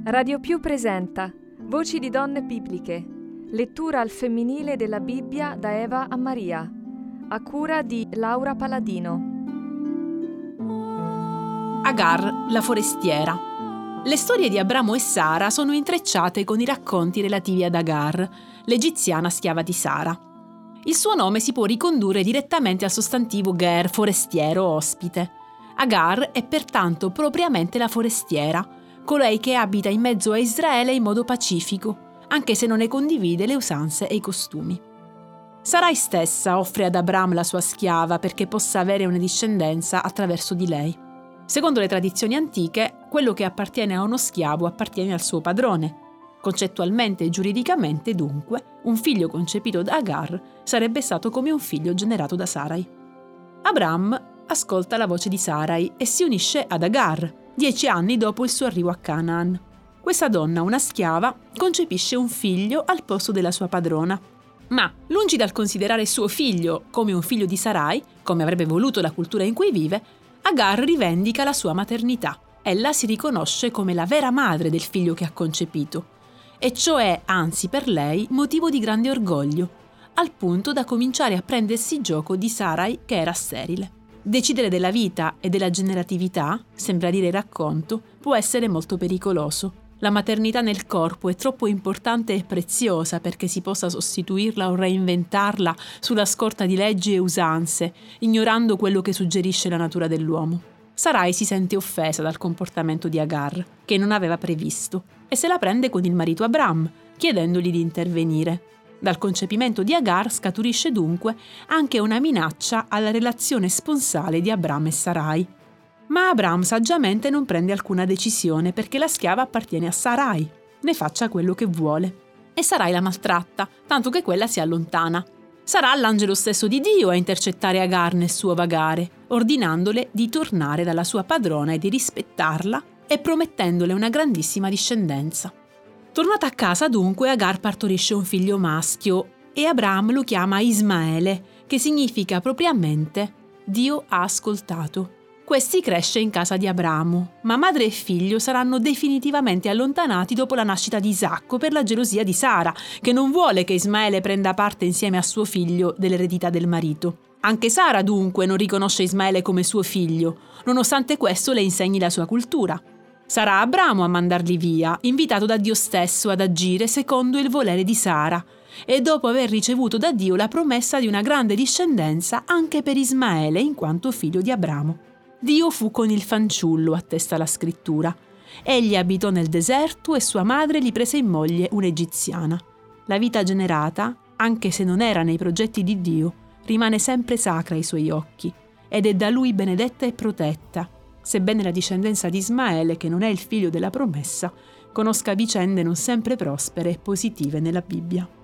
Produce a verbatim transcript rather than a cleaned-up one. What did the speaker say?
Radio Più presenta Voci di donne bibliche. Lettura al femminile della Bibbia da Eva a Maria, a cura di Laura Paladino. Agar, la forestiera. Le storie di Abramo e Sara sono intrecciate con i racconti relativi ad Agar, l'egiziana schiava di Sara. Il suo nome si può ricondurre direttamente al sostantivo ger, forestiero, ospite. Agar è pertanto propriamente la forestiera, colei che abita in mezzo a Israele in modo pacifico, anche se non ne condivide le usanze e i costumi. Sarai stessa offre ad Abram la sua schiava perché possa avere una discendenza attraverso di lei. Secondo le tradizioni antiche, quello che appartiene a uno schiavo appartiene al suo padrone. Concettualmente e giuridicamente, dunque, un figlio concepito da Agar sarebbe stato come un figlio generato da Sarai. Abram ascolta la voce di Sarai e si unisce ad Agar, dieci anni dopo il suo arrivo a Canaan. Questa donna, una schiava, concepisce un figlio al posto della sua padrona. Ma, lungi dal considerare suo figlio come un figlio di Sarai, come avrebbe voluto la cultura in cui vive, Agar rivendica la sua maternità. Ella si riconosce come la vera madre del figlio che ha concepito. E ciò è, anzi per lei, motivo di grande orgoglio, al punto da cominciare a prendersi gioco di Sarai che era sterile. Decidere della vita e della generatività, sembra dire il racconto, può essere molto pericoloso. La maternità nel corpo è troppo importante e preziosa perché si possa sostituirla o reinventarla sulla scorta di leggi e usanze, ignorando quello che suggerisce la natura dell'uomo. Sarai si sente offesa dal comportamento di Agar, che non aveva previsto, e se la prende con il marito Abram, chiedendogli di intervenire. Dal concepimento di Agar scaturisce dunque anche una minaccia alla relazione sponsale di Abram e Sarai. Ma Abram saggiamente non prende alcuna decisione perché la schiava appartiene a Sarai, ne faccia quello che vuole. E Sarai la maltratta, tanto che quella si allontana. Sarà l'angelo stesso di Dio a intercettare Agar nel suo vagare, ordinandole di tornare dalla sua padrona e di rispettarla e promettendole una grandissima discendenza. Tornata a casa dunque, Agar partorisce un figlio maschio e Abram lo chiama Ismaele, che significa propriamente Dio ha ascoltato. Questi cresce in casa di Abramo, ma madre e figlio saranno definitivamente allontanati dopo la nascita di Isacco per la gelosia di Sara, che non vuole che Ismaele prenda parte insieme a suo figlio dell'eredità del marito. Anche Sara dunque non riconosce Ismaele come suo figlio, nonostante questo le insegni la sua cultura. Sarà Abramo a mandarli via, invitato da Dio stesso ad agire secondo il volere di Sara, e dopo aver ricevuto da Dio la promessa di una grande discendenza anche per Ismaele in quanto figlio di Abramo. Dio fu con il fanciullo, attesta la scrittura. Egli abitò nel deserto e sua madre gli prese in moglie un'egiziana. La vita generata, anche se non era nei progetti di Dio, rimane sempre sacra ai suoi occhi ed è da lui benedetta e protetta, sebbene la discendenza di Ismaele, che non è il figlio della promessa, conosca vicende non sempre prospere e positive nella Bibbia.